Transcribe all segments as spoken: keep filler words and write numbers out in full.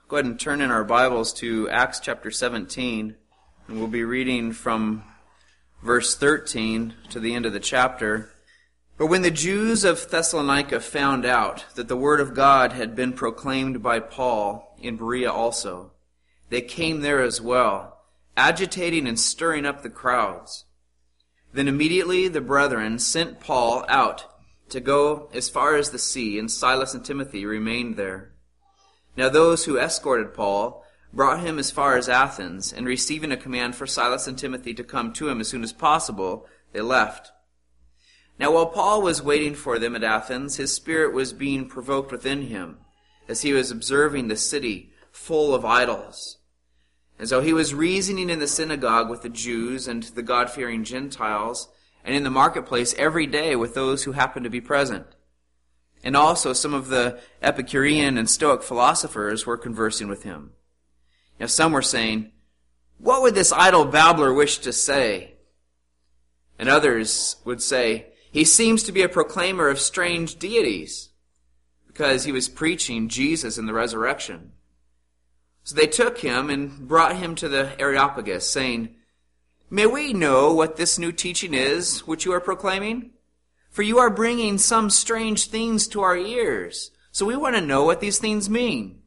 Go ahead and turn in our Bibles to Acts chapter seventeen, and we'll be reading from verse thirteen to the end of the chapter. But when the Jews of Thessalonica found out that the word of God had been proclaimed by Paul in Berea also, they came there as well, agitating and stirring up the crowds. Then immediately the brethren sent Paul out to go as far as the sea, and Silas and Timothy remained there. Now those who escorted Paul brought him as far as Athens, and receiving a command for Silas and Timothy to come to him as soon as possible, they left. Now while Paul was waiting for them at Athens, his spirit was being provoked within him, as he was observing the city full of idols. And so he was reasoning in the synagogue with the Jews and the God-fearing Gentiles, and in the marketplace every day with those who happened to be present. And also some of the Epicurean and Stoic philosophers were conversing with him. Now some were saying, "What would this idle babbler wish to say?" And others would say, "He seems to be a proclaimer of strange deities," because he was preaching Jesus and the resurrection. So they took him and brought him to the Areopagus, saying, "May we know what this new teaching is which you are proclaiming? For you are bringing some strange things to our ears, so we want to know what these things mean."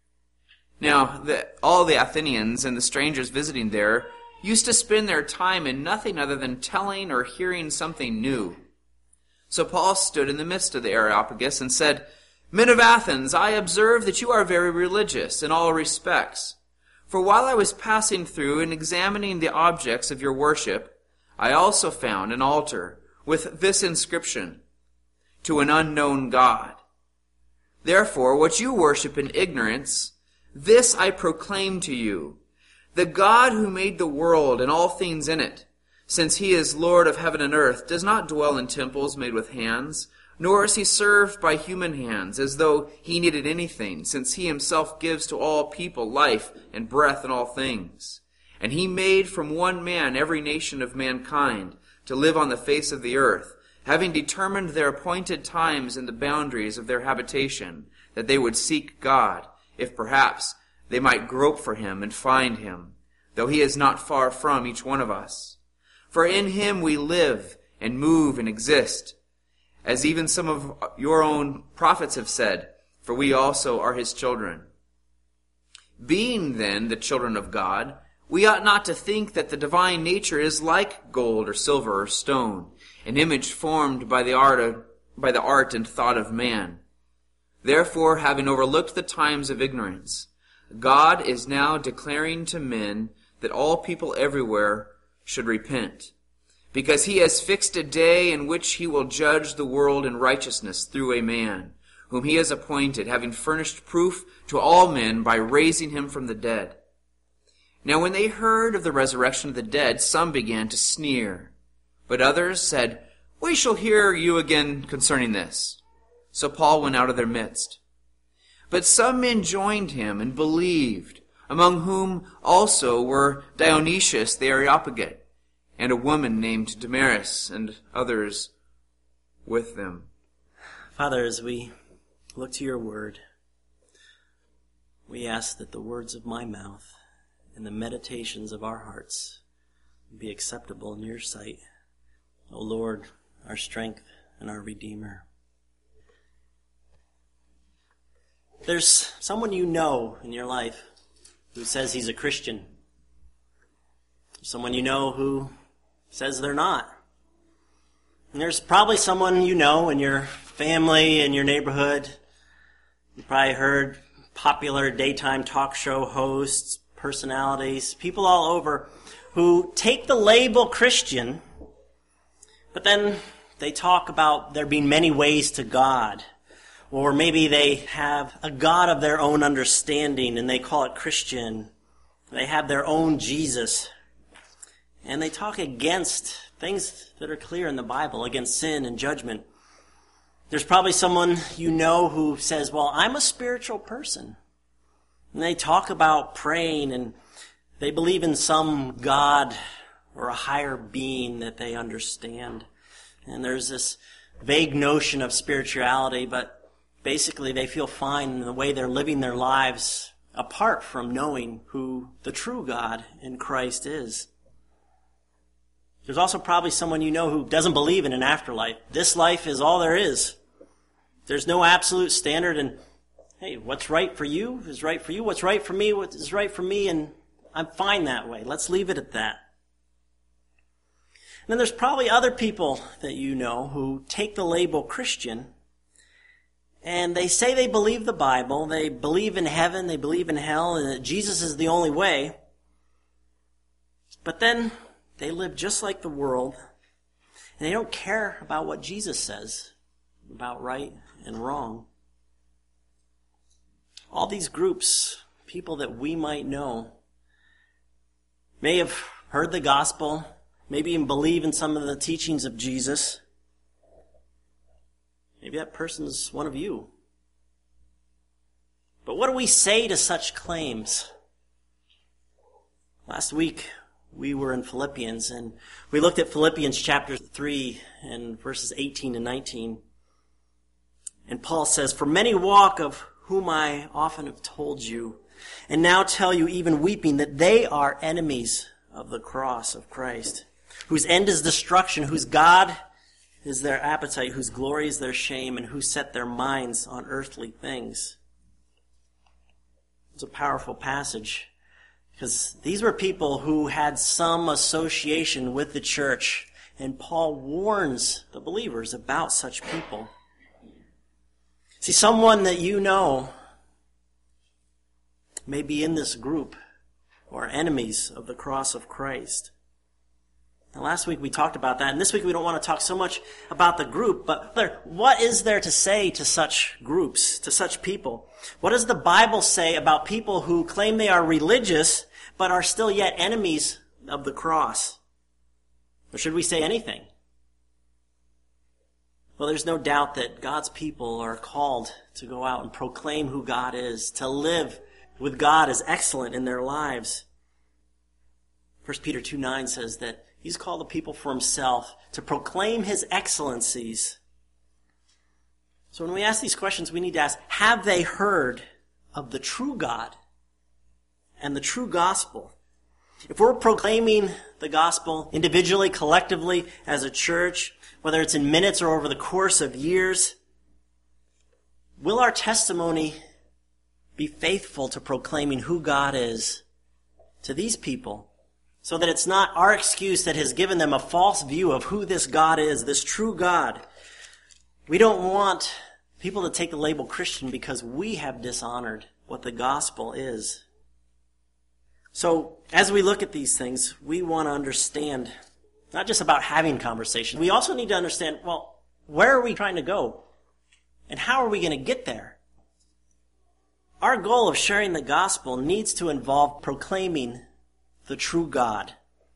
Now, the, all the Athenians and the strangers visiting there used to spend their time in nothing other than telling or hearing something new. So Paul stood in the midst of the Areopagus and said, "Men of Athens, I observe that you are very religious in all respects. For while I was passing through and examining the objects of your worship, I also found an altar with this inscription, 'To an unknown God.' Therefore, what you worship in ignorance, this I proclaim to you, the God who made the world and all things in it, since he is Lord of heaven and earth, does not dwell in temples made with hands, nor is he served by human hands, as though he needed anything, since he himself gives to all people life and breath and all things. And he made from one man every nation of mankind to live on the face of the earth, having determined their appointed times and the boundaries of their habitation, that they would seek God, if perhaps they might grope for him and find him, though he is not far from each one of us. For in him we live and move and exist, as even some of your own prophets have said, for we also are his children. Being then the children of God, we ought not to think that the divine nature is like gold or silver or stone, an image formed by the art of, by the art and thought of man. Therefore, having overlooked the times of ignorance, God is now declaring to men that all people everywhere should repent, because he has fixed a day in which he will judge the world in righteousness through a man, whom he has appointed, having furnished proof to all men by raising him from the dead. Now when they heard of the resurrection of the dead, some began to sneer, but others said, "We shall hear you again concerning this." So Paul went out of their midst. But some men joined him and believed, among whom also were Dionysius the Areopagite, and a woman named Damaris, and others with them. Father, as we look to your word, we ask that the words of my mouth and the meditations of our hearts be acceptable in your sight, O Lord, our strength and our Redeemer. There's someone you know in your life who says he's a Christian. Someone you know who says they're not. And there's probably someone you know in your family, in your neighborhood. You probably heard popular daytime talk show hosts, personalities, people all over who take the label Christian, but then they talk about there being many ways to God. Or maybe they have a God of their own understanding and they call it Christian. They have their own Jesus. And they talk against things that are clear in the Bible, against sin and judgment. There's probably someone you know who says, "Well, I'm a spiritual person." And they talk about praying and they believe in some God or a higher being that they understand. And there's this vague notion of spirituality, but basically they feel fine in the way they're living their lives apart from knowing who the true God in Christ is. There's also probably someone you know who doesn't believe in an afterlife. This life is all there is. There's no absolute standard, and hey, what's right for you is right for you. What's right for me what is right for me, and I'm fine that way. Let's leave it at that. And then there's probably other people that you know who take the label Christian, and they say they believe the Bible, they believe in heaven, they believe in hell, and that Jesus is the only way. But then they live just like the world, and they don't care about what Jesus says about right and wrong. All these groups, people that we might know, may have heard the gospel, maybe even believe in some of the teachings of Jesus. Maybe that person's one of you. But what do we say to such claims? Last week, we were in Philippians, and we looked at Philippians chapter three and verses eighteen and nineteen. And Paul says, "For many walk, of whom I often have told you, and now tell you even weeping, that they are enemies of the cross of Christ, whose end is destruction, whose God is their appetite, whose glory is their shame, and who set their minds on earthly things." It's a powerful passage, because these were people who had some association with the church, and Paul warns the believers about such people. See, someone that you know may be in this group or enemies of the cross of Christ. Now, last week we talked about that, and this week we don't want to talk so much about the group, but what is there to say to such groups, to such people? What does the Bible say about people who claim they are religious but are still yet enemies of the cross? Or should we say anything? Well, there's no doubt that God's people are called to go out and proclaim who God is, to live with God as excellent in their lives. First Peter two nine says that he's called the people for himself to proclaim his excellencies. So when we ask these questions, we need to ask, have they heard of the true God and the true gospel? If we're proclaiming the gospel individually, collectively, as a church, whether it's in minutes or over the course of years, will our testimony be faithful to proclaiming who God is to these people, so that it's not our excuse that has given them a false view of who this God is, this true God? We don't want people to take the label Christian because we have dishonored what the gospel is. So, as we look at these things, we want to understand not just about having conversations. We also need to understand, well, where are we trying to go? And how are we going to get there? Our goal of sharing the gospel needs to involve proclaiming the true God.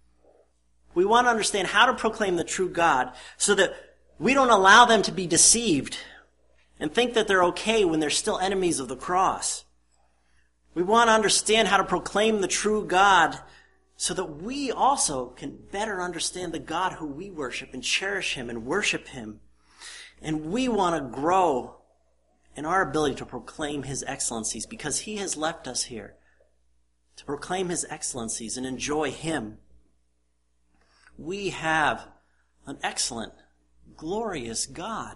We want to understand how to proclaim the true God so that we don't allow them to be deceived and think that they're okay when they're still enemies of the cross. We want to understand how to proclaim the true God so that we also can better understand the God who we worship and cherish him and worship him. And we want to grow in our ability to proclaim his excellencies because he has left us here to proclaim his excellencies and enjoy him. We have an excellent, glorious God.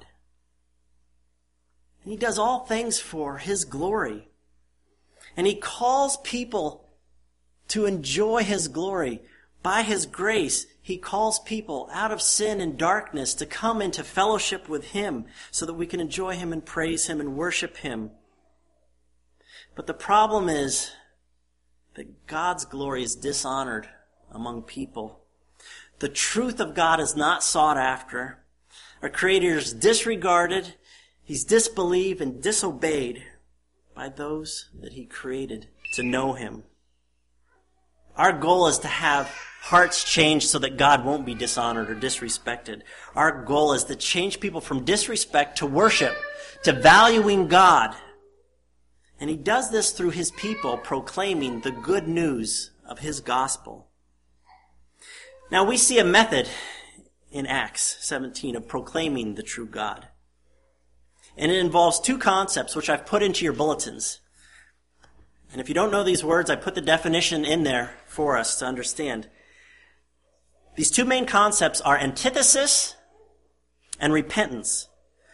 And he does all things for his glory. And he calls people to enjoy his glory. By his grace, he calls people out of sin and darkness to come into fellowship with him so that we can enjoy him and praise him and worship him. But the problem is that God's glory is dishonored among people. The truth of God is not sought after. Our Creator is disregarded. He's disbelieved and disobeyed by those that he created to know him. Our goal is to have hearts changed so that God won't be dishonored or disrespected. Our goal is to change people from disrespect to worship, to valuing God. And he does this through his people proclaiming the good news of his gospel. Now we see a method in Acts seventeen of proclaiming the true God. And it involves two concepts which I've put into your bulletins. And if you don't know these words, I put the definition in there for us to understand. These two main concepts are antithesis and repentance.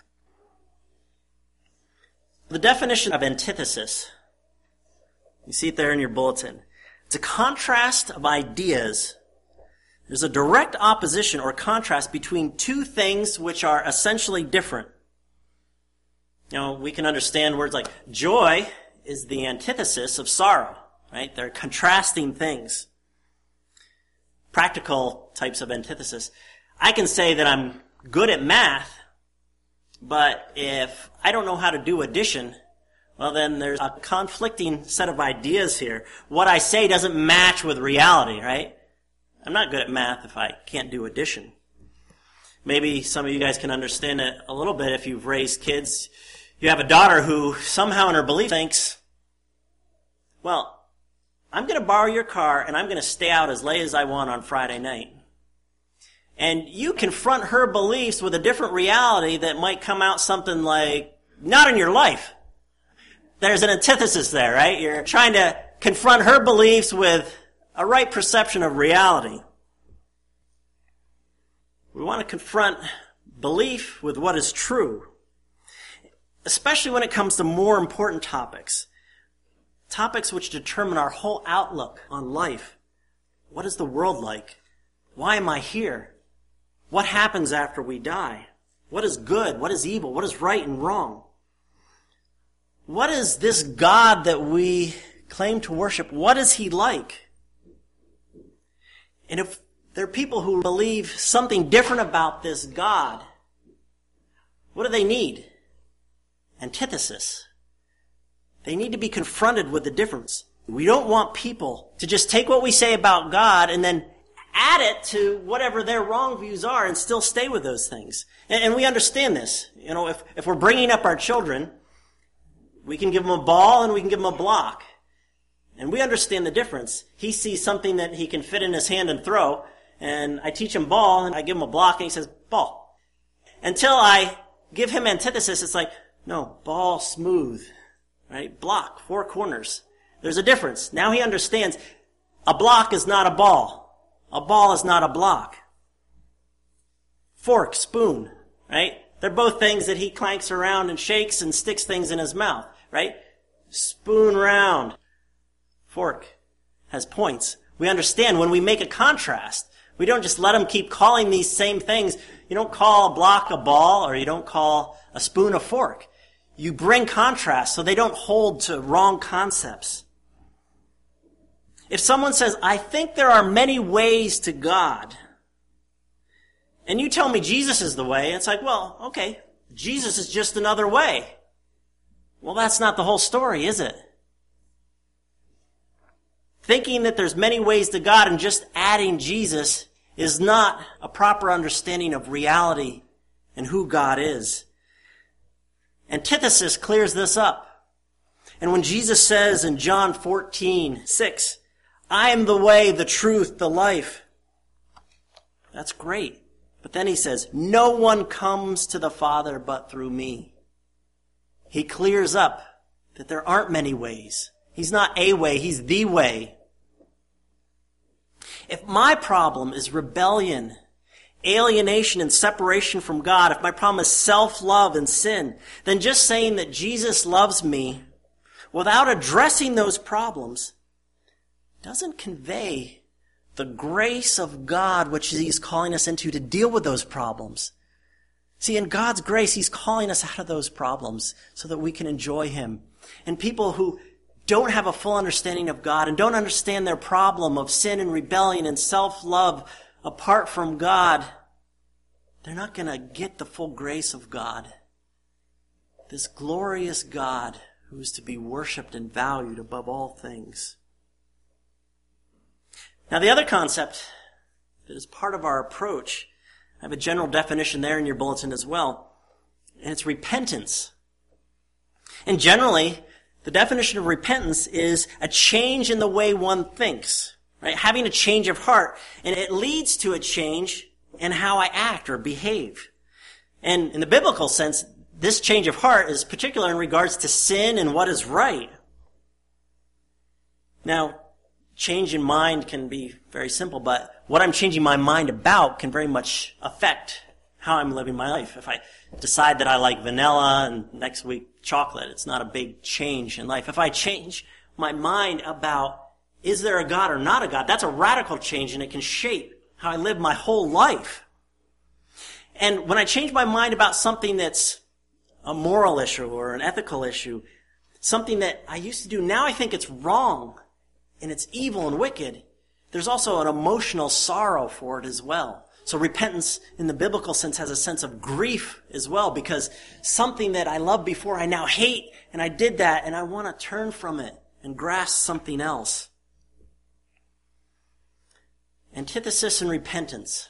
The definition of antithesis, you see it there in your bulletin. It's a contrast of ideas. There's a direct opposition or contrast between two things which are essentially different. You know, we can understand words like joy is the antithesis of sorrow, right? They're contrasting things. Practical types of antithesis. I can say that I'm good at math, but if I don't know how to do addition, well then there's a conflicting set of ideas here. What I say doesn't match with reality, right? I'm not good at math if I can't do addition. Maybe some of you guys can understand it a little bit if you've raised kids. You have a daughter who somehow in her belief thinks, well, I'm going to borrow your car and I'm going to stay out as late as I want on Friday night. And you confront her beliefs with a different reality that might come out something like, not in your life. There's an antithesis there, right? You're trying to confront her beliefs with a right perception of reality. We want to confront belief with what is true, especially when it comes to more important topics. Topics which determine our whole outlook on life. What is the world like? Why am I here? What happens after we die? What is good? What is evil? What is right and wrong? What is this God that we claim to worship? What is he like? And if there are people who believe something different about this God, what do they need? Antithesis. They need to be confronted with the difference. We don't want people to just take what we say about God and then add it to whatever their wrong views are and still stay with those things. And, and we understand this. You know, if, if we're bringing up our children, we can give them a ball and we can give them a block. And we understand the difference. He sees something that he can fit in his hand and throw, and I teach him ball and I give him a block and he says, ball. Until I give him antithesis, it's like, no, ball smooth, right? Block, four corners. There's a difference. Now he understands a block is not a ball. A ball is not a block. Fork, spoon, right? They're both things that he clanks around and shakes and sticks things in his mouth, right? Spoon round. Fork has points. We understand when we make a contrast, we don't just let him keep calling these same things. You don't call a block a ball or you don't call a spoon a fork. You bring contrast so they don't hold to wrong concepts. If someone says, I think there are many ways to God, and you tell me Jesus is the way, it's like, well, okay, Jesus is just another way. Well, that's not the whole story, is it? Thinking that there's many ways to God and just adding Jesus is not a proper understanding of reality and who God is. Antithesis clears this up. And when Jesus says in John fourteen six, I am the way, the truth, the life, that's great. But then he says, no one comes to the Father but through me. He clears up that there aren't many ways. He's not a way, he's the way. If my problem is rebellion, alienation, and separation from God, if my problem is self-love and sin, then just saying that Jesus loves me without addressing those problems doesn't convey the grace of God which he's calling us into to deal with those problems. See, in God's grace, he's calling us out of those problems so that we can enjoy him. And people who don't have a full understanding of God and don't understand their problem of sin and rebellion and self-love apart from God, they're not going to get the full grace of God. This glorious God who is to be worshiped and valued above all things. Now, the other concept that is part of our approach, I have a general definition there in your bulletin as well, and it's repentance. And generally, the definition of repentance is a change in the way one thinks, right? Having a change of heart, and it leads to a change in how I act or behave. And in the biblical sense, this change of heart is particular in regards to sin and what is right. Now, change in mind can be very simple, but what I'm changing my mind about can very much affect how I'm living my life. If I decide that I like vanilla and next week chocolate, it's not a big change in life. If I change my mind about is there a God or not a God, that's a radical change, and it can shape how I live my whole life. And when I change my mind about something that's a moral issue or an ethical issue, something that I used to do, now I think it's wrong and it's evil and wicked, there's also an emotional sorrow for it as well. So repentance in the biblical sense has a sense of grief as well, because something that I loved before I now hate, and I did that, and I want to turn from it and grasp something else. Antithesis and repentance.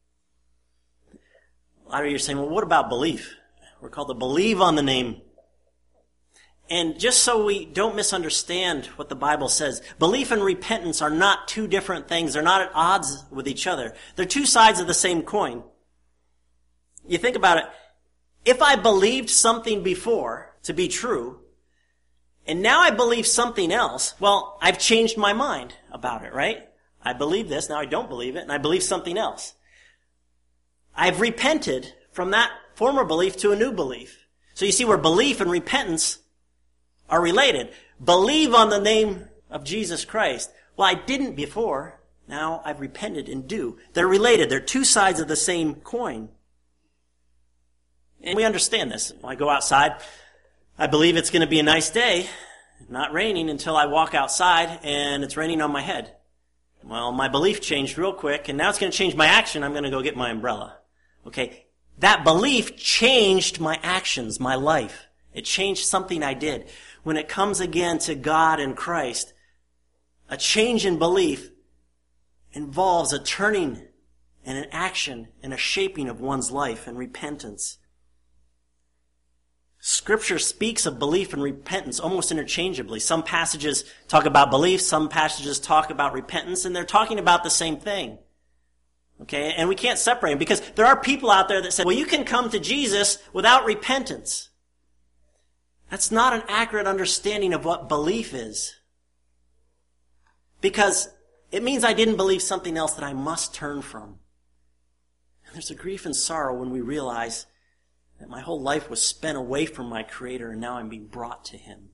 A lot of you are saying, well, what about belief? We're called to believe on the name. And just so we don't misunderstand what the Bible says, belief and repentance are not two different things. They're not at odds with each other. They're two sides of the same coin. You think about it. If I believed something before to be true, and now I believe something else, well, I've changed my mind about it, right? I believe this, now I don't believe it, and I believe something else. I've repented from that former belief to a new belief. So you see where belief and repentance are related. Believe on the name of Jesus Christ. Well, I didn't before. Now I've repented and do. They're related. They're two sides of the same coin. And we understand this. When I go outside, I believe it's going to be a nice day, not raining, until I walk outside and it's raining on my head. Well, my belief changed real quick, and now it's going to change my action. I'm going to go get my umbrella. Okay? That belief changed my actions, my life. It changed something I did. When it comes again to God and Christ, a change in belief involves a turning and an action and a shaping of one's life and repentance. Scripture speaks of belief and repentance almost interchangeably. Some passages talk about belief, some passages talk about repentance, and they're talking about the same thing. Okay, and we can't separate them, because there are people out there that say, well, you can come to Jesus without repentance. That's not an accurate understanding of what belief is. Because it means I didn't believe something else that I must turn from. And there's a grief and sorrow when we realize that my whole life was spent away from my Creator, and now I'm being brought to Him.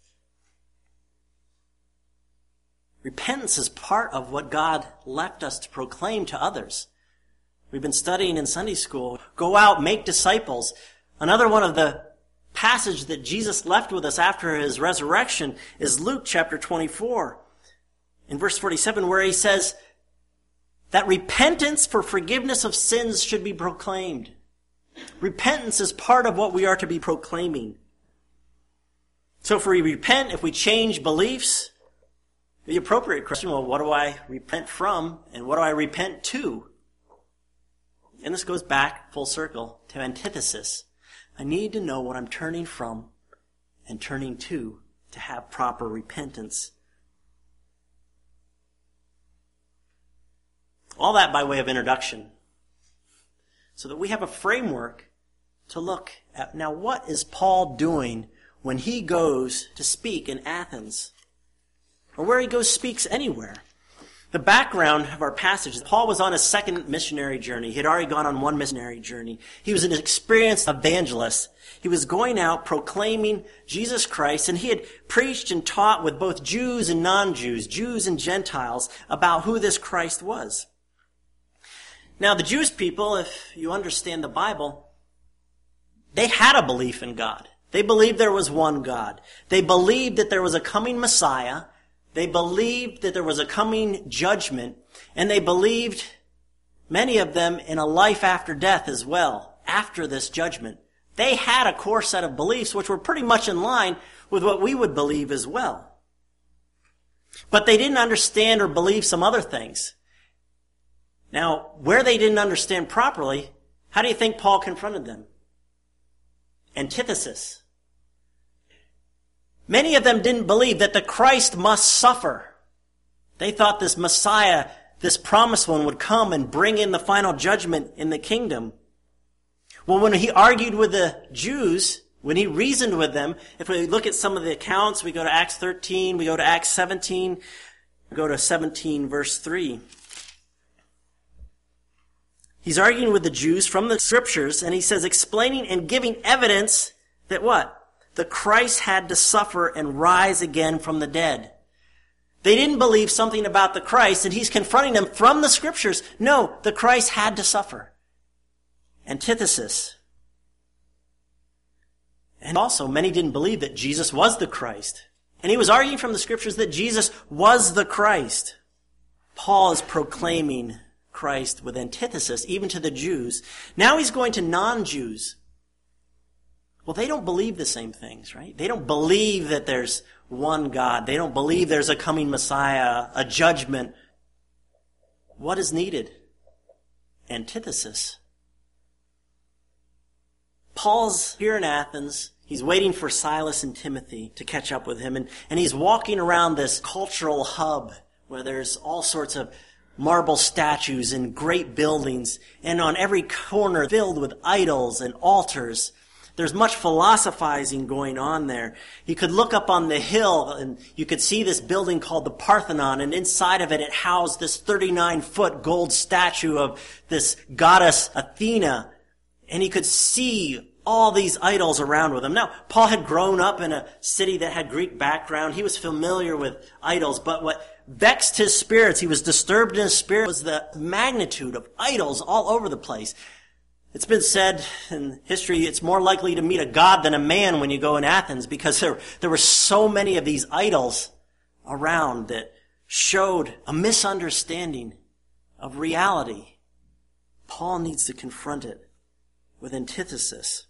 Repentance is part of what God left us to proclaim to others. We've been studying in Sunday school, go out, make disciples. Another one of the passages that Jesus left with us after His resurrection is Luke chapter twenty-four. In verse forty-seven, where He says that repentance for forgiveness of sins should be proclaimed. Repentance is part of what we are to be proclaiming. So if we repent, if we change beliefs, the appropriate question, well, what do I repent from and what do I repent to? And this goes back full circle to antithesis. I need to know what I'm turning from and turning to to have proper repentance. All that by way of introduction, so that we have a framework to look at. Now, what is Paul doing when he goes to speak in Athens? Or where he goes speaks anywhere? The background of our passage, Paul was on his second missionary journey. He had already gone on one missionary journey. He was an experienced evangelist. He was going out proclaiming Jesus Christ, and he had preached and taught with both Jews and non-Jews, Jews and Gentiles, about who this Christ was. Now, the Jewish people, if you understand the Bible, they had a belief in God. They believed there was one God. They believed that there was a coming Messiah. They believed that there was a coming judgment. And they believed, many of them, in a life after death as well, after this judgment. They had a core set of beliefs which were pretty much in line with what we would believe as well. But they didn't understand or believe some other things. Now, where they didn't understand properly, how do you think Paul confronted them? Antithesis. Many of them didn't believe that the Christ must suffer. They thought this Messiah, this promised one, would come and bring in the final judgment in the kingdom. Well, when he argued with the Jews, When he reasoned with them, if we look at some of the accounts, we go to Acts thirteen, we go to Acts seventeen, we go to seventeen verse three. He's arguing with the Jews from the scriptures, and he says, explaining and giving evidence that what? The Christ had to suffer and rise again from the dead. They didn't believe something about the Christ, and he's confronting them from the scriptures. No, the Christ had to suffer. Antithesis. And also, many didn't believe that Jesus was the Christ. And he was arguing from the scriptures that Jesus was the Christ. Paul is proclaiming Christ with antithesis, even to the Jews. Now he's going to non-Jews. Well, they don't believe the same things, right? They don't believe that there's one God. They don't believe there's a coming Messiah, a judgment. What is needed? Antithesis. Paul's here in Athens. He's waiting for Silas and Timothy to catch up with him. And, and he's walking around this cultural hub where there's all sorts of marble statues and great buildings. And on every corner filled with idols and altars. There's much philosophizing going on there. You could look up on the hill and you could see this building called the Parthenon, and inside of it, it housed this thirty-nine foot gold statue of this goddess Athena. And he could see all these idols around with him. Now, Paul had grown up in a city that had Greek background. He was familiar with idols, but what vexed his spirits, he was disturbed in his spirit, was the magnitude of idols all over the place. It's been said in history, it's more likely to meet a god than a man when you go in Athens, because there, there were so many of these idols around that showed a misunderstanding of reality. Paul needs to confront it with antithesis.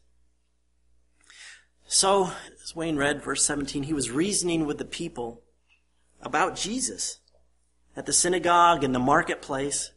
So, as Wayne read, verse seventeen, he was reasoning with the people about Jesus at the synagogue, in the marketplace.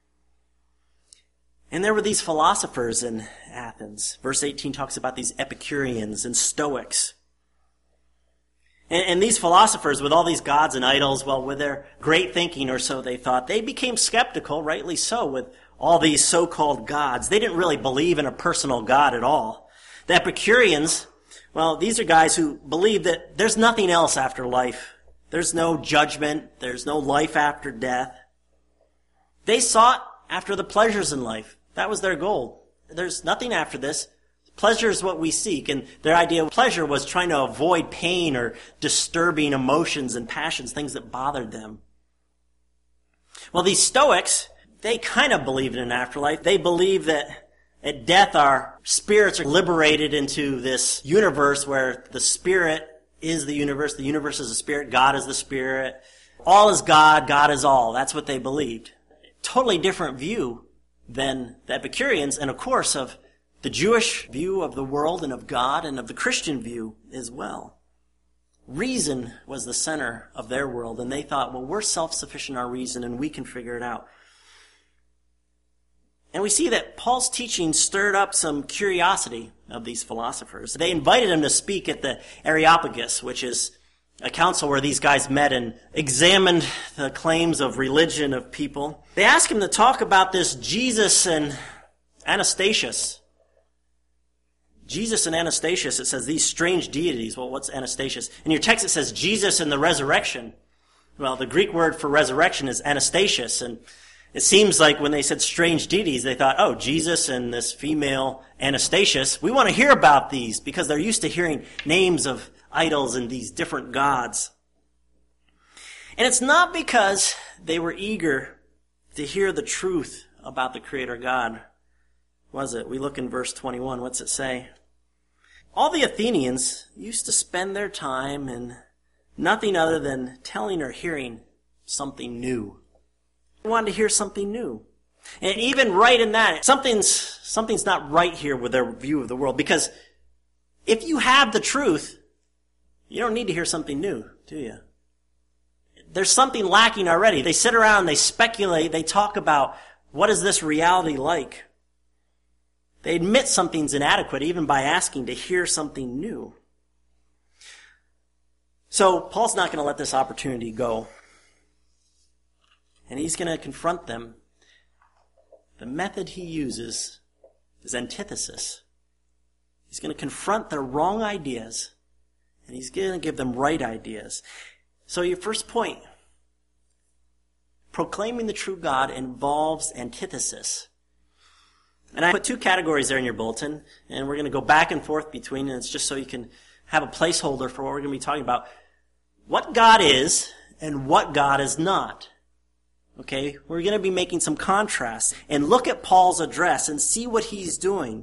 And there were these philosophers in Athens. Verse eighteen talks about these Epicureans and Stoics. And, and these philosophers, with all these gods and idols, well, with their great thinking, or so they thought, they became skeptical, rightly so, with all these so-called gods. They didn't really believe in a personal God at all. The Epicureans, well, these are guys who believe that there's nothing else after life. There's no judgment. There's no life after death. They sought after the pleasures in life. That was their goal. There's nothing after this. Pleasure is what we seek. And their idea of pleasure was trying to avoid pain or disturbing emotions and passions, things that bothered them. Well, these Stoics, they kind of believed in an afterlife. They believe that at death our spirits are liberated into this universe where the spirit is the universe. The universe is the spirit. God is the spirit. All is God. God is all. That's what they believed. Totally different view than the Epicureans, and of course of the Jewish view of the world and of God, and of the Christian view as well. Reason was the center of their world, and they thought, well, we're self-sufficient in our reason, and we can figure it out. And we see that Paul's teaching stirred up some curiosity of these philosophers. They invited him to speak at the Areopagus, which is a council where these guys met and examined the claims of religion of people. They asked him to talk about this Jesus and Anastasius. Jesus and Anastasius, it says these strange deities. Well, what's Anastasius? In your text it says Jesus and the resurrection. Well, the Greek word for resurrection is Anastasius, and it seems like when they said strange deities, they thought, oh, Jesus and this female Anastasius, we want to hear about these, because they're used to hearing names of idols and these different gods. And it's not because they were eager to hear the truth about the Creator God, was it? We look in verse twenty-one. What's it say? All the Athenians used to spend their time in nothing other than telling or hearing something new. They wanted to hear something new. And even right in that, something's, something's not right here with their view of the world, because if you have the truth, you don't need to hear something new, do you? There's something lacking already. They sit around, they speculate, they talk about what is this reality like. They admit something's inadequate even by asking to hear something new. So Paul's not going to let this opportunity go. And he's going to confront them. The method he uses is antithesis. He's going to confront their wrong ideas, and he's going to give them right ideas. So your first point, proclaiming the true God involves antithesis. And I put two categories there in your bulletin, and we're going to go back and forth between, and it's just so you can have a placeholder for what we're going to be talking about. What God is and what God is not. Okay, we're going to be making some contrasts. And look at Paul's address and see what he's doing.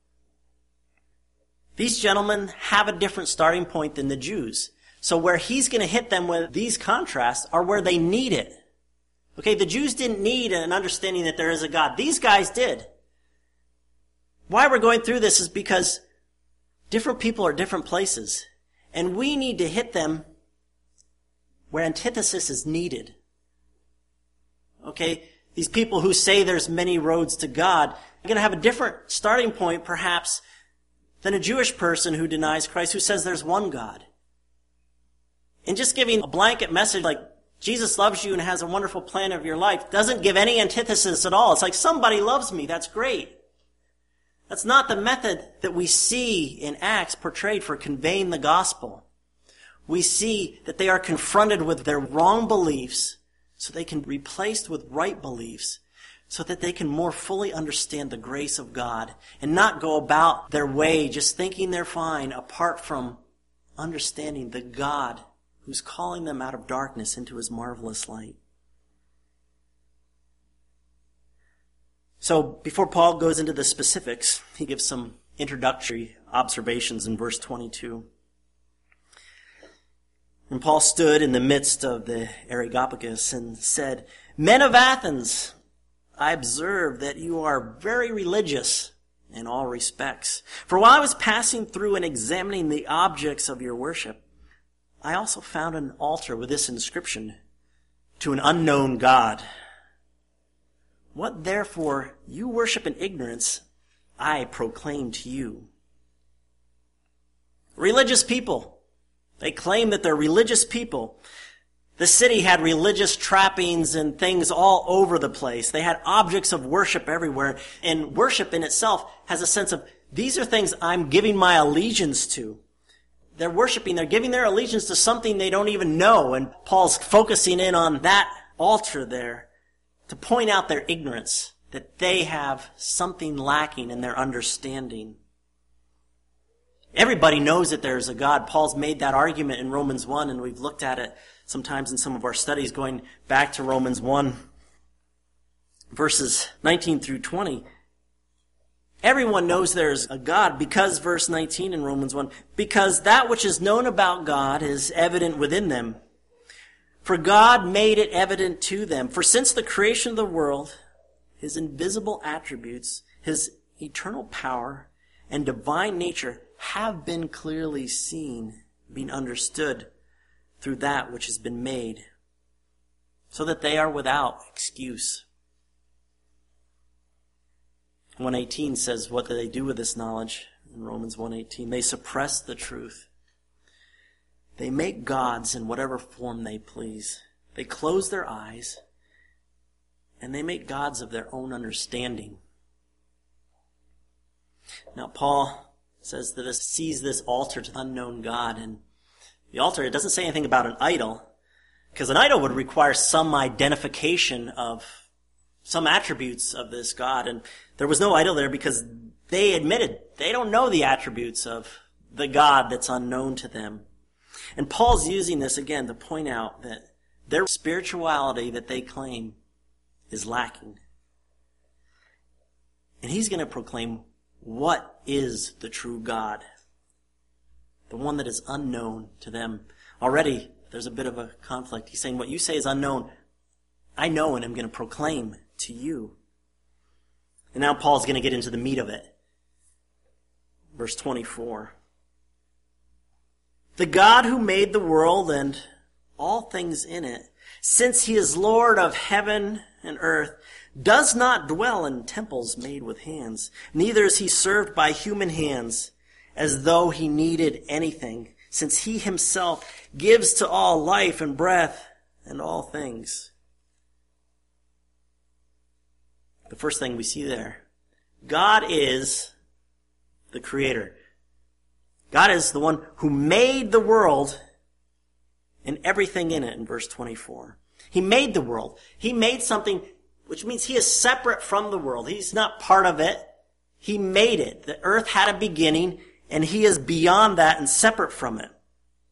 These gentlemen have a different starting point than the Jews. So where he's going to hit them with these contrasts are where they need it. Okay, the Jews didn't need an understanding that there is a God. These guys did. Why we're going through this is because different people are different places. And we need to hit them where antithesis is needed. Okay, these people who say there's many roads to God are going to have a different starting point, perhaps, than a Jewish person who denies Christ, who says there's one God. And just giving a blanket message like Jesus loves you and has a wonderful plan of your life doesn't give any antithesis at all. It's like somebody loves me, that's great. That's not the method that we see in Acts portrayed for conveying the gospel. We see that they are confronted with their wrong beliefs so they can be replaced with right beliefs, so that they can more fully understand the grace of God and not go about their way just thinking they're fine apart from understanding the God who's calling them out of darkness into his marvelous light. So before Paul goes into the specifics, he gives some introductory observations in verse twenty-two. And Paul stood in the midst of the Areopagus and said, "Men of Athens, I observe that you are very religious in all respects. For while I was passing through and examining the objects of your worship, I also found an altar with this inscription, 'To an unknown God.' What therefore you worship in ignorance, I proclaim to you." Religious people. They claim that they're religious people. The city had religious trappings and things all over the place. They had objects of worship everywhere. And worship in itself has a sense of, these are things I'm giving my allegiance to. They're worshiping, they're giving their allegiance to something they don't even know. And Paul's focusing in on that altar there to point out their ignorance, that they have something lacking in their understanding. Everybody knows that there's a God. Paul's made that argument in Romans one, and we've looked at it sometimes in some of our studies, going back to Romans one, verses nineteen through twenty. Everyone knows there's a God because, verse nineteen in Romans one, because that which is known about God is evident within them. For God made it evident to them. For since the creation of the world, his invisible attributes, his eternal power, and divine nature have been clearly seen, being understood through that which has been made, so that they are without excuse. one eighteen says, what do they do with this knowledge? In Romans one eighteen, they suppress the truth. They make gods in whatever form they please. They close their eyes, and they make gods of their own understanding. Now, Paul says that this sees this altar to the unknown God, and the altar, it doesn't say anything about an idol, because an idol would require some identification of some attributes of this God, and there was no idol there because they admitted they don't know the attributes of the God that's unknown to them. And Paul's using this again to point out that their spirituality that they claim is lacking. And he's going to proclaim what is the true God, the one that is unknown to them. Already, there's a bit of a conflict. He's saying, what you say is unknown, I know and I'm going to proclaim to you. And now Paul's going to get into the meat of it. Verse twenty-four. The God who made the world and all things in it, since he is Lord of heaven and earth, does not dwell in temples made with hands, neither is he served by human hands, as though he needed anything, since he himself gives to all life and breath and all things. The first thing we see there, God is the creator. God is the one who made the world and everything in it in verse twenty-four. He made the world. He made something, which means he is separate from the world. He's not part of it. He made it. The earth had a beginning, and he is beyond that and separate from it.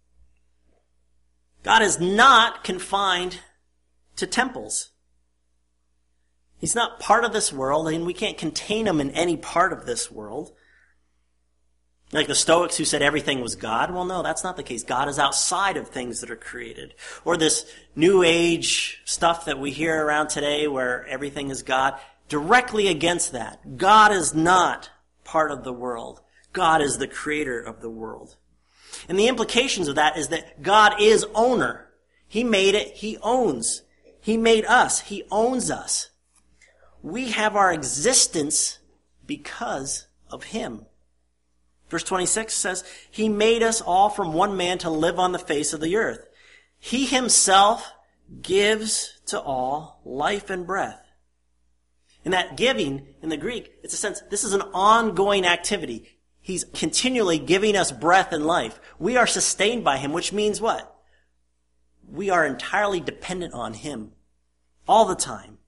God is not confined to temples. He's not part of this world, and we can't contain him in any part of this world. Like the Stoics who said everything was God. Well, no, that's not the case. God is outside of things that are created. Or this new age stuff that we hear around today where everything is God. Directly against that. God is not part of the world. God is the creator of the world. And the implications of that is that God is owner. He made it. He owns. He made us. He owns us. We have our existence because of him. Verse twenty-six says, he made us all from one man to live on the face of the earth. He himself gives to all life and breath. And that giving, in the Greek, it's a sense, this is an ongoing activity. He's continually giving us breath and life. We are sustained by him, which means what? We are entirely dependent on him all the time.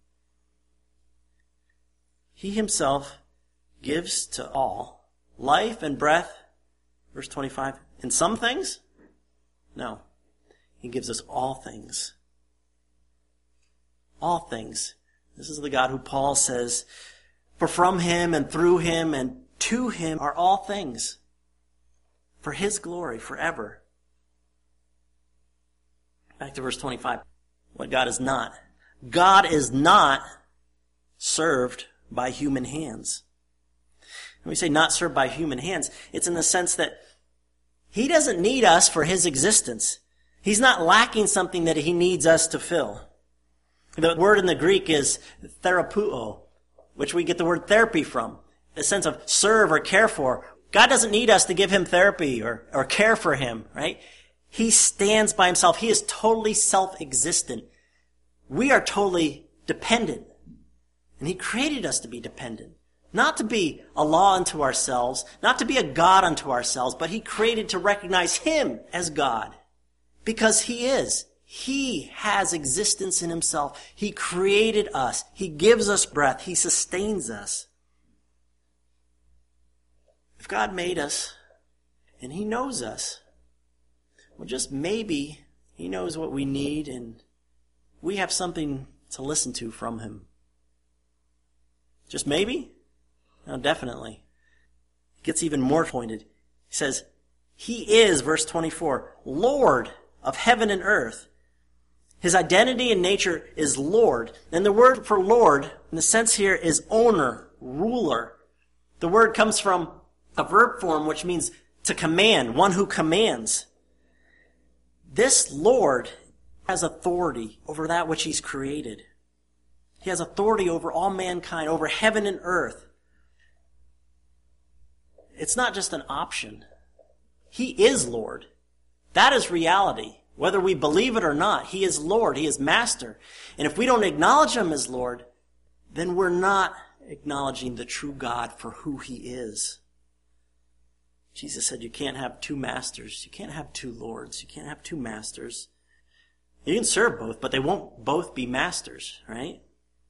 He himself gives to all life and breath, verse twenty-five, in some things? No. He gives us all things. All things. This is the God who Paul says, for from him and through him and to him are all things, for his glory forever. Back to verse twenty-five. What God is not. God is not served by human hands. When we say not served by human hands, it's in the sense that he doesn't need us for his existence. He's not lacking something that he needs us to fill. The word in the Greek is therapeuo, which we get the word therapy from. The sense of serve or care for. God doesn't need us to give him therapy or, or care for him, right? He stands by himself. He is totally self-existent. We are totally dependent. And he created us to be dependent. Not to be a law unto ourselves, not to be a God unto ourselves, but he created to recognize him as God. Because he is. He has existence in himself. He created us. He gives us breath. He sustains us. If God made us, and he knows us, well, just maybe he knows what we need, and we have something to listen to from him. Just maybe? No, definitely. It gets even more pointed. He says, he is, verse twenty-four, Lord of heaven and earth. His identity and nature is Lord. And the word for Lord, in the sense here, is owner, ruler. The word comes from a verb form, which means to command, one who commands. This Lord has authority over that which he's created. He has authority over all mankind, over heaven and earth. It's not just an option. He is Lord. That is reality. Whether we believe it or not, he is Lord. He is Master. And if we don't acknowledge him as Lord, then we're not acknowledging the true God for who he is. Jesus said you can't have two masters. You can't have two lords. You can't have two masters. You can serve both, but they won't both be masters, right?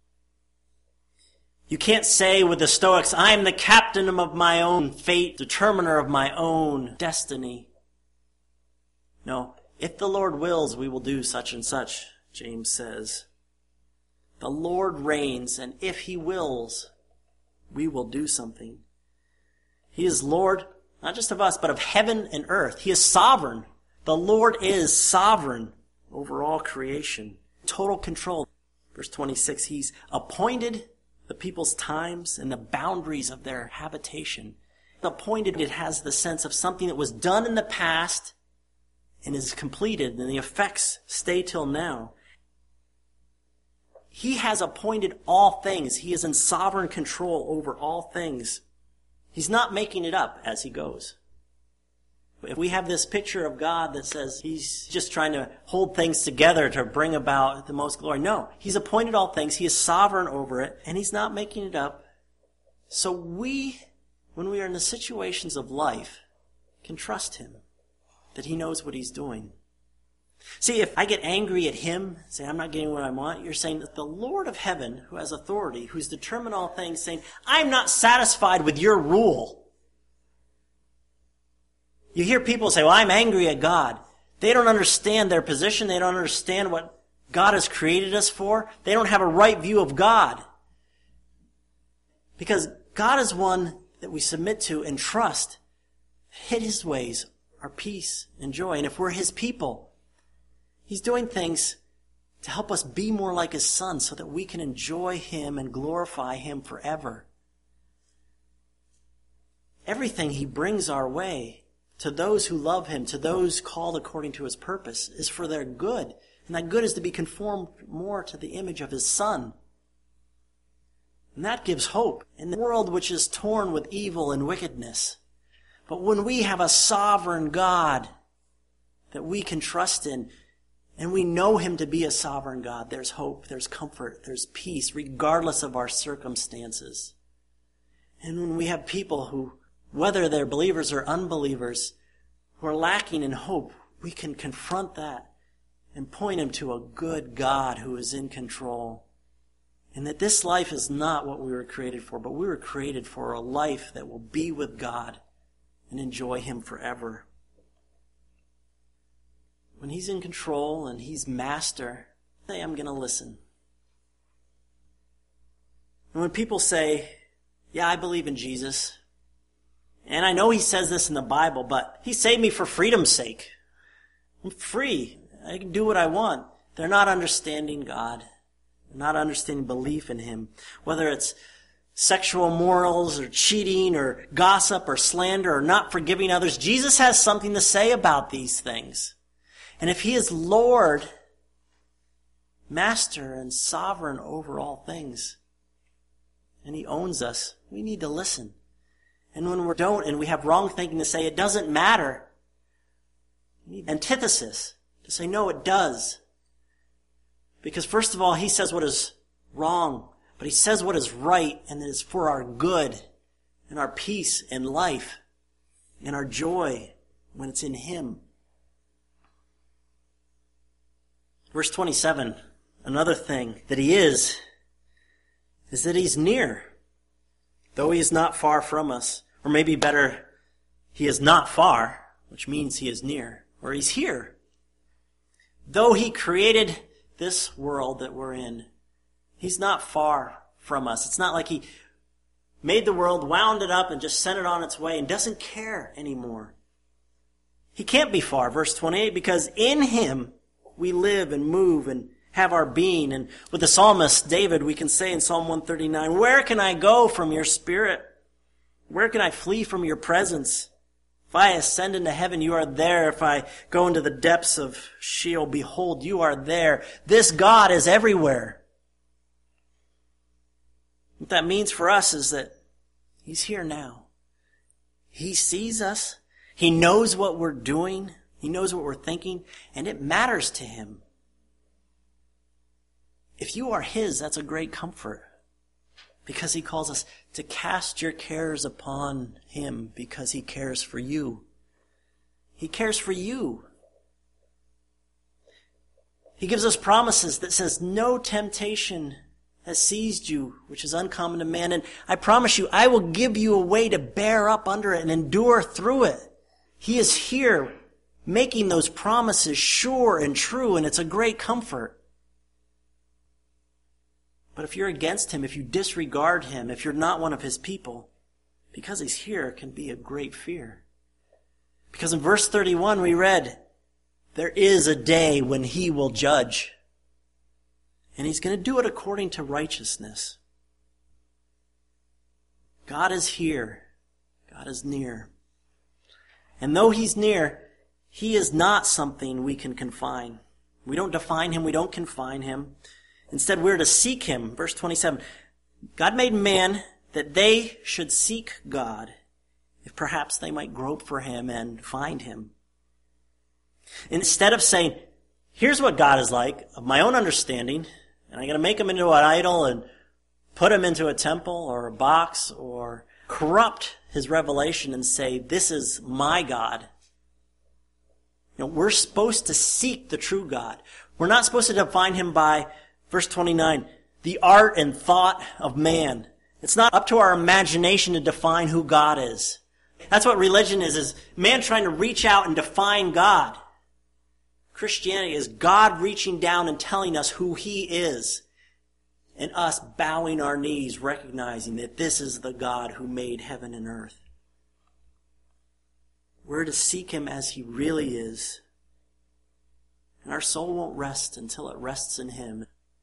You can't say with the Stoics, I am the captain of my own fate, determiner of my own destiny. No, if the Lord wills, we will do such and such, James says. The Lord reigns, and if he wills, we will do something. He is Lord, not just of us, but of heaven and earth. He is sovereign. The Lord is sovereign over all creation. Total control. Verse twenty-six, he's appointed the people's times and the boundaries of their habitation. Appointed, it has the sense of something that was done in the past and is completed, and the effects stay till now. He has appointed all things. He is in sovereign control over all things. He's not making it up as he goes. If we have this picture of God that says he's just trying to hold things together to bring about the most glory. No, he's appointed all things. He is sovereign over it, and he's not making it up. So we, when we are in the situations of life, can trust him, that he knows what he's doing. See, if I get angry at him, say I'm not getting what I want, you're saying that the Lord of heaven, who has authority, who's determined all things, saying, I'm not satisfied with your rule. You hear people say, well, I'm angry at God. They don't understand their position. They don't understand what God has created us for. They don't have a right view of God. Because God is one that we submit to and trust. His ways are peace and joy. And if we're his people, he's doing things to help us be more like his son so that we can enjoy him and glorify him forever. Everything he brings our way to those who love him, to those called according to his purpose, is for their good. And that good is to be conformed more to the image of his son. And that gives hope in the world which is torn with evil and wickedness. But when we have a sovereign God that we can trust in, and we know him to be a sovereign God, there's hope, there's comfort, there's peace, regardless of our circumstances. And when we have people who, whether they're believers or unbelievers, who are lacking in hope, we can confront that and point them to a good God who is in control. And that this life is not what we were created for, but we were created for a life that will be with God and enjoy him forever. When he's in control and he's master, say, I'm going to listen. And when people say, yeah, I believe in Jesus, and I know he says this in the Bible, but he saved me for freedom's sake. I'm free. I can do what I want. They're not understanding God. They're not understanding belief in him. Whether it's sexual morals or cheating or gossip or slander or not forgiving others, Jesus has something to say about these things. And if he is Lord, master and sovereign over all things, and he owns us, we need to listen. And when we don't and we have wrong thinking to say it doesn't matter, we need antithesis to say no, it does. Because first of all, he says what is wrong, but he says what is right, and it is for our good and our peace and life and our joy when it's in him. Verse twenty-seven, another thing that he is, is that he's near. Though he is not far from us, or maybe better, he is not far, which means he is near, or he's here. Though he created this world that we're in, he's not far from us. It's not like he made the world, wound it up, and just sent it on its way and doesn't care anymore. He can't be far, verse twenty-eight, because in him we live and move and have our being. And with the psalmist David, we can say in Psalm one thirty-nine, where can I go from your spirit? Where can I flee from your presence? If I ascend into heaven, you are there. If I go into the depths of Sheol, behold, you are there. This God is everywhere. What that means for us is that he's here now. He sees us. He knows what we're doing. He knows what we're thinking, and it matters to him. If you are his, that's a great comfort, because he calls us to cast your cares upon him because he cares for you. He cares for you. He gives us promises that says no temptation has seized you, which is uncommon to man. And I promise you, I will give you a way to bear up under it and endure through it. He is here making those promises sure and true, and it's a great comfort. But if you're against him, if you disregard him, if you're not one of his people, because he's here, it can be a great fear. Because in verse thirty-one we read, there is a day when he will judge. And he's going to do it according to righteousness. God is here. God is near. And though he's near, he is not something we can confine. We don't define him. We don't confine him. Instead, we're to seek him. Verse twenty-seven, God made man that they should seek God, if perhaps they might grope for him and find him. Instead of saying, here's what God is like, of my own understanding, and I'm going to make him into an idol and put him into a temple or a box, or corrupt his revelation and say, this is my God. You know, we're supposed to seek the true God. We're not supposed to define him by, verse twenty-nine, the art and thought of man. It's not up to our imagination to define who God is. That's what religion is, is man trying to reach out and define God. Christianity is God reaching down and telling us who he is, and us bowing our knees, recognizing that this is the God who made heaven and earth. We're to seek him as he really is, and our soul won't rest until it rests in him.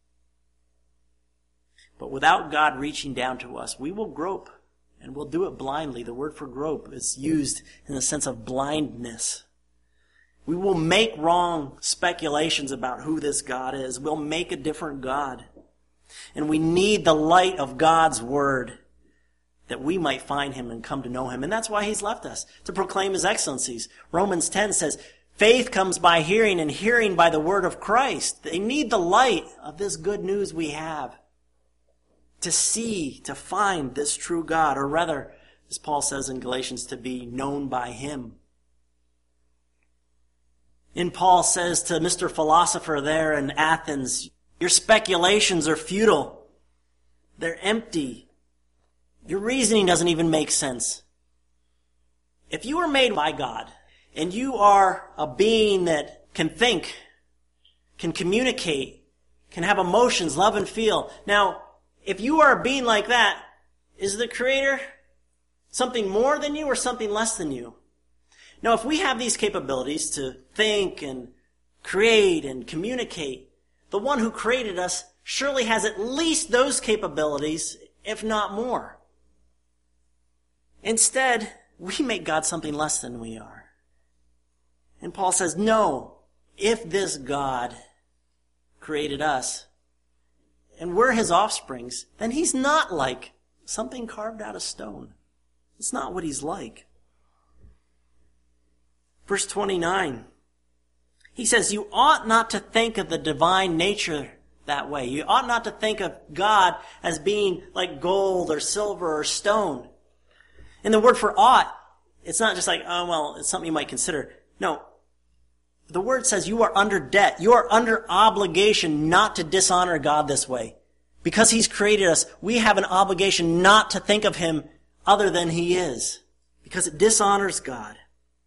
But without God reaching down to us, we will grope, and we'll do it blindly. The word for grope is used in the sense of blindness. We will make wrong speculations about who this God is. We'll make a different God. And we need the light of God's word that we might find him and come to know him. And that's why he's left us, to proclaim his excellencies. Romans ten says, faith comes by hearing, and hearing by the word of Christ. They need the light of this good news we have to see, to find this true God, or rather, as Paul says in Galatians, to be known by him. And Paul says to Mister Philosopher there in Athens, your speculations are futile. They're empty. Your reasoning doesn't even make sense. If you were made by God, and you are a being that can think, can communicate, can have emotions, love and feel. Now, if you are a being like that, is the Creator something more than you or something less than you? Now, if we have these capabilities to think and create and communicate, the one who created us surely has at least those capabilities, if not more. Instead, we make God something less than we are. And Paul says, no, if this God created us, and we're his offsprings, then he's not like something carved out of stone. It's not what he's like. Verse twenty-nine, he says, you ought not to think of the divine nature that way. You ought not to think of God as being like gold or silver or stone. And the word for ought, it's not just like, oh, well, it's something you might consider. No, the word says you are under debt. You are under obligation not to dishonor God this way. Because he's created us, we have an obligation not to think of him other than he is. Because it dishonors God.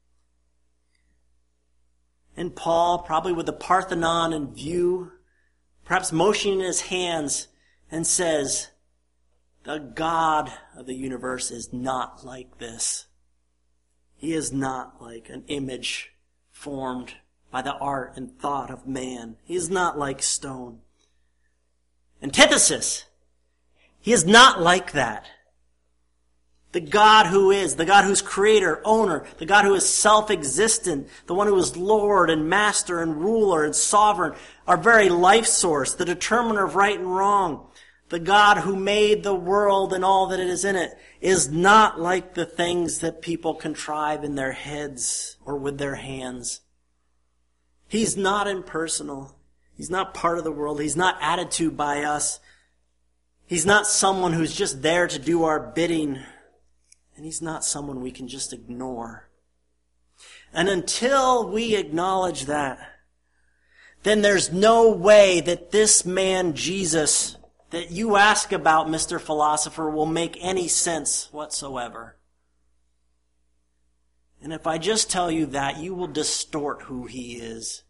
And Paul, probably with the Parthenon in view, perhaps motioning his hands, and says, the God of the universe is not like this. He is not like an image formed by the art and thought of man. He is not like stone. Antithesis. He is not like that. The God who is, the God who's creator, owner, the God who is self-existent, the one who is Lord and Master and ruler and sovereign, our very life source, the determiner of right and wrong, the God who made the world and all that it is in it, is not like the things that people contrive in their heads or with their hands. He's not impersonal. He's not part of the world. He's not added to by us. He's not someone who's just there to do our bidding. And he's not someone we can just ignore. And until we acknowledge that, then there's no way that this man, Jesus, that you ask about, Mister Philosopher, will make any sense whatsoever. And if I just tell you that, you will distort who he is.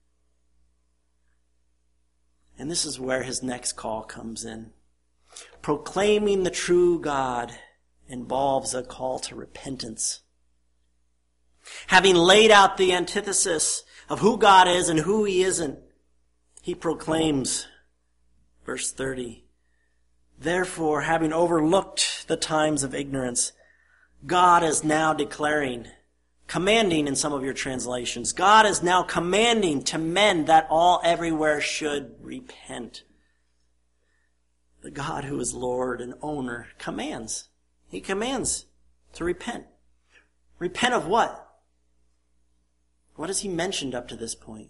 And this is where his next call comes in. Proclaiming the true God involves a call to repentance. Having laid out the antithesis of who God is and who he isn't, he proclaims, verse thirty, therefore, having overlooked the times of ignorance, God is now declaring, commanding in some of your translations, God is now commanding to men that all everywhere should repent. The God who is Lord and owner commands. He commands to repent. Repent of what? What has he mentioned up to this point?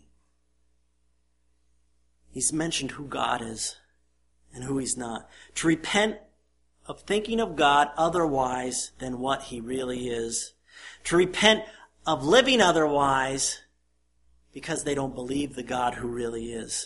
He's mentioned who God is and who he's not. To repent of thinking of God otherwise than what he really is. To repent of living otherwise because they don't believe the God who really is.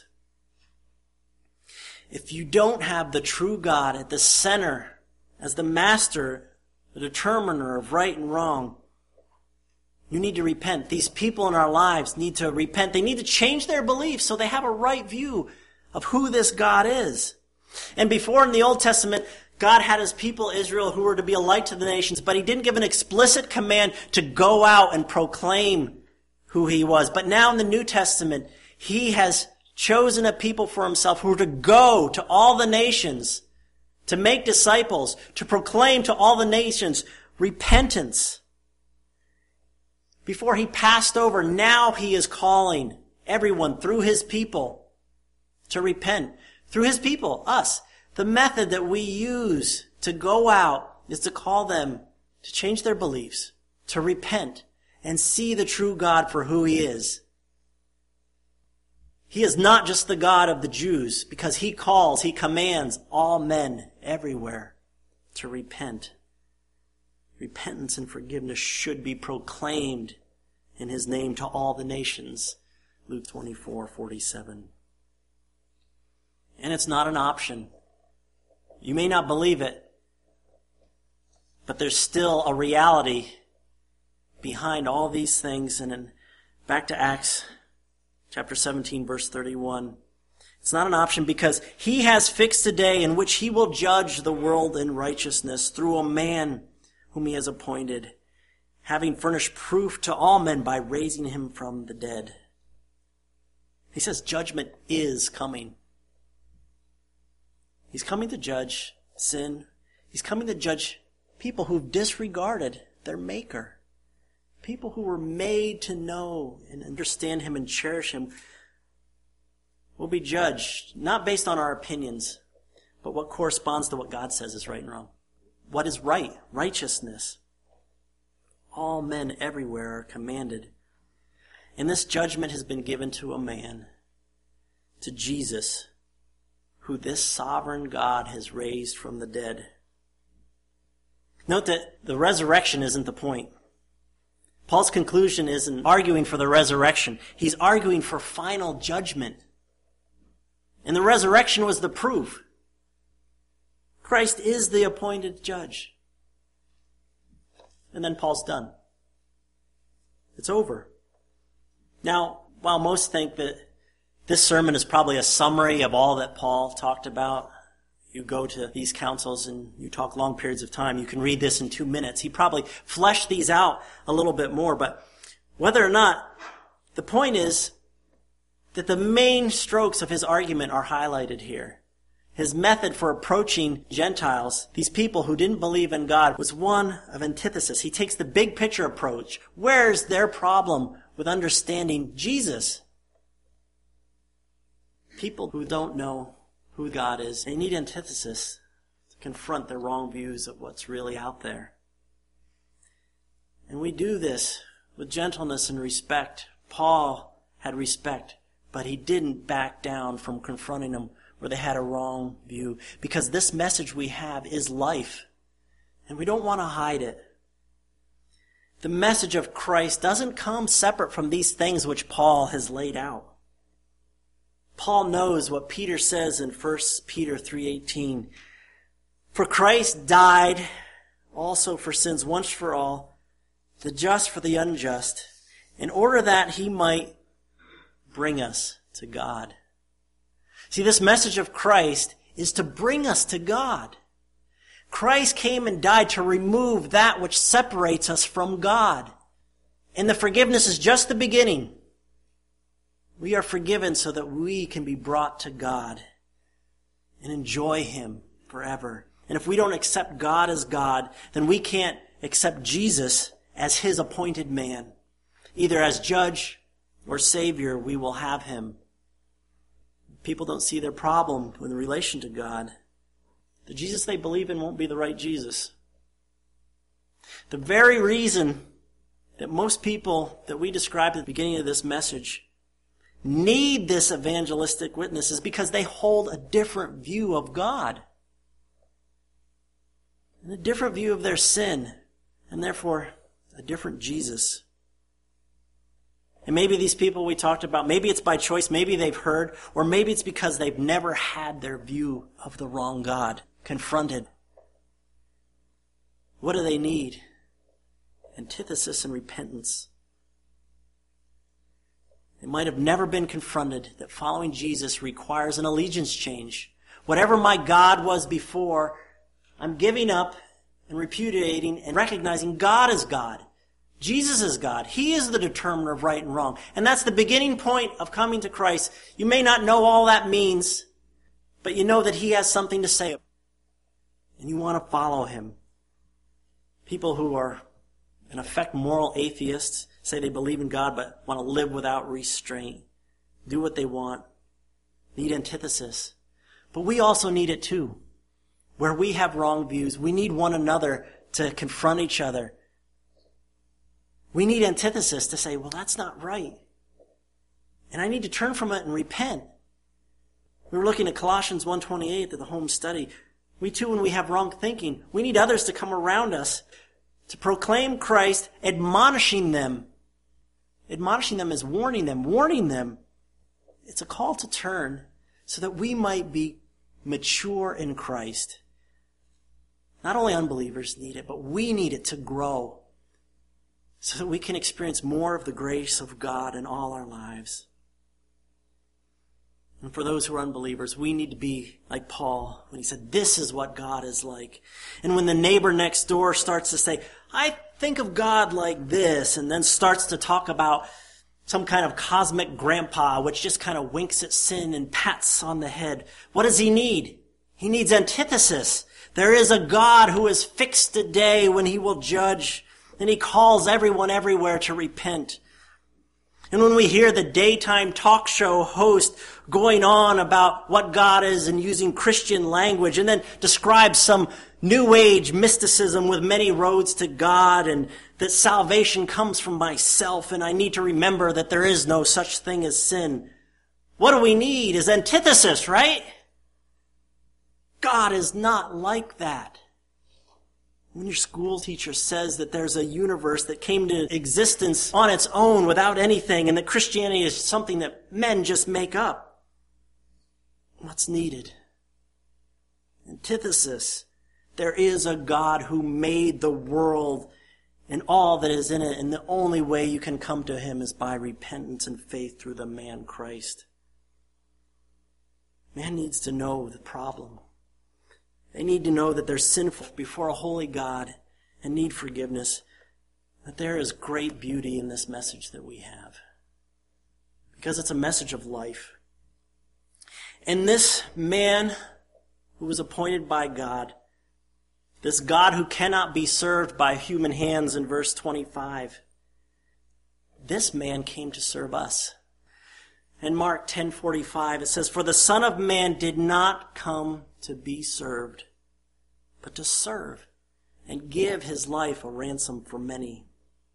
If you don't have the true God at the center as the master, the determiner of right and wrong, you need to repent. These people in our lives need to repent. They need to change their beliefs so they have a right view of who this God is. And before in the Old Testament, God had his people Israel who were to be a light to the nations, but he didn't give an explicit command to go out and proclaim who he was. But now in the New Testament, he has chosen a people for himself who are to go to all the nations, to make disciples, to proclaim to all the nations repentance. Before he passed over, now he is calling everyone through his people to repent. Through his people, us. The method that we use to go out is to call them to change their beliefs, to repent, and see the true God for who he is. He is not just the God of the Jews, because he calls, he commands all men everywhere to repent. Repentance and forgiveness should be proclaimed in his name to all the nations. Luke twenty-four forty-seven. And it's not an option. You may not believe it, but there's still a reality behind all these things. And then back to Acts chapter seventeen, verse thirty-one. It's not an option because he has fixed a day in which he will judge the world in righteousness through a man whom he has appointed, having furnished proof to all men by raising him from the dead. He says judgment is coming. He's coming to judge sin. He's coming to judge people who've disregarded their Maker. People who were made to know and understand him and cherish him will be judged, not based on our opinions, but what corresponds to what God says is right and wrong. What is right? Righteousness. All men everywhere are commanded. And this judgment has been given to a man, to Jesus, who this sovereign God has raised from the dead. Note that the resurrection isn't the point. Paul's conclusion isn't arguing for the resurrection. He's arguing for final judgment. And the resurrection was the proof. Christ is the appointed judge. And then Paul's done. It's over. Now, while most think that this sermon is probably a summary of all that Paul talked about, you go to these councils and you talk long periods of time, you can read this in two minutes. He probably fleshed these out a little bit more, but whether or not, the point is that the main strokes of his argument are highlighted here. His method for approaching Gentiles, these people who didn't believe in God, was one of antithesis. He takes the big picture approach. Where's their problem with understanding Jesus? People who don't know who God is, they need antithesis to confront their wrong views of what's really out there. And we do this with gentleness and respect. Paul had respect, but he didn't back down from confronting them where they had a wrong view, because this message we have is life, and we don't want to hide it. The message of Christ doesn't come separate from these things which Paul has laid out. Paul knows what Peter says in First Peter three eighteen. For Christ died also for sins once for all, the just for the unjust, in order that he might bring us to God. See, this message of Christ is to bring us to God. Christ came and died to remove that which separates us from God. And the forgiveness is just the beginning. We are forgiven so that we can be brought to God and enjoy him forever. And if we don't accept God as God, then we can't accept Jesus as his appointed man. Either as judge or savior, we will have him. People don't see their problem in relation to God. The Jesus they believe in won't be the right Jesus. The very reason that most people that we described at the beginning of this message need this evangelistic witness is because they hold a different view of God. and a different view of their sin, and therefore a different Jesus. And maybe these people we talked about, maybe it's by choice, maybe they've heard, or maybe it's because they've never had their view of the wrong God confronted. What do they need? Antithesis and repentance. They might have never been confronted that following Jesus requires an allegiance change. Whatever my God was before, I'm giving up and repudiating and recognizing God is God. Jesus is God. He is the determiner of right and wrong. And that's the beginning point of coming to Christ. You may not know all that means, but you know that he has something to say. And you want to follow him. People who are, in effect, moral atheists, say they believe in God but want to live without restraint, do what they want, need antithesis. But we also need it too. Where we have wrong views, we need one another to confront each other. We need antithesis to say, well, that's not right. And I need to turn from it and repent. We were looking at Colossians one twenty-eight at the home study. We too, when we have wrong thinking, we need others to come around us to proclaim Christ, admonishing them. Admonishing them is warning them, warning them. It's a call to turn so that we might be mature in Christ. Not only unbelievers need it, but we need it to grow so that we can experience more of the grace of God in all our lives. And for those who are unbelievers, we need to be like Paul when he said, this is what God is like. And when the neighbor next door starts to say, I think of God like this, and then starts to talk about some kind of cosmic grandpa, which just kind of winks at sin and pats on the head. What does he need? He needs antithesis. There is a God who has fixed a day when he will judge, and he calls everyone everywhere to repent. And when we hear the daytime talk show host going on about what God is and using Christian language and then describes some new age mysticism with many roads to God and that salvation comes from myself and I need to remember that there is no such thing as sin. What do we need is antithesis, right? God is not like that. When your school teacher says that there's a universe that came to existence on its own without anything and that Christianity is something that men just make up, what's needed? Antithesis. There is a God who made the world and all that is in it, and the only way you can come to him is by repentance and faith through the man Christ. Man needs to know the problem. They need to know that they're sinful before a holy God and need forgiveness. But there is great beauty in this message that we have. Because it's a message of life. And this man who was appointed by God, this God who cannot be served by human hands in verse twenty-five, this man came to serve us. In Mark ten forty-five, it says, for the Son of Man did not come to be served, but to serve and give his life a ransom for many.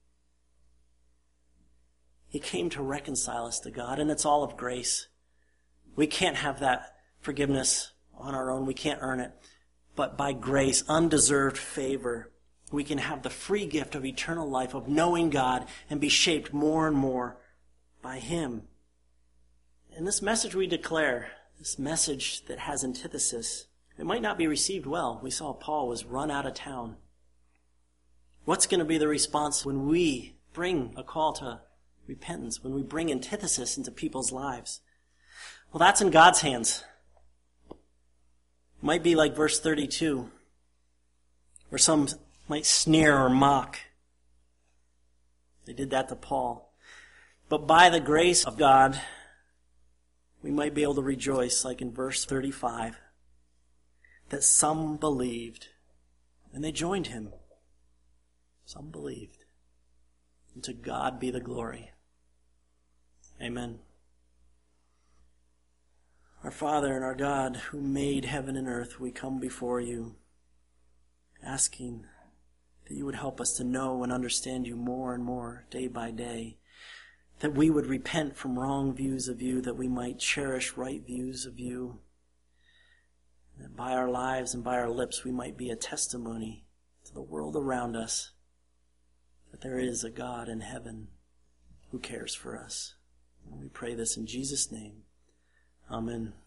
He came to reconcile us to God, and it's all of grace. We can't have that forgiveness on our own. We can't earn it. But by grace, undeserved favor, we can have the free gift of eternal life, of knowing God, and be shaped more and more by him. And this message we declare, this message that has antithesis, it might not be received well. We saw Paul was run out of town. What's going to be the response when we bring a call to repentance, when we bring antithesis into people's lives? Well, that's in God's hands. It might be like verse thirty-two, where some might sneer or mock. They did that to Paul. But by the grace of God, we might be able to rejoice, like in verse thirty-five, that some believed, and they joined him. Some believed. And to God be the glory. Amen. Our Father and our God, who made heaven and earth, we come before you, asking that you would help us to know and understand you more and more day by day. That we would repent from wrong views of you, that we might cherish right views of you. that by our lives and by our lips we might be a testimony to the world around us that there is a God in heaven who cares for us. And we pray this in Jesus' name. Amen.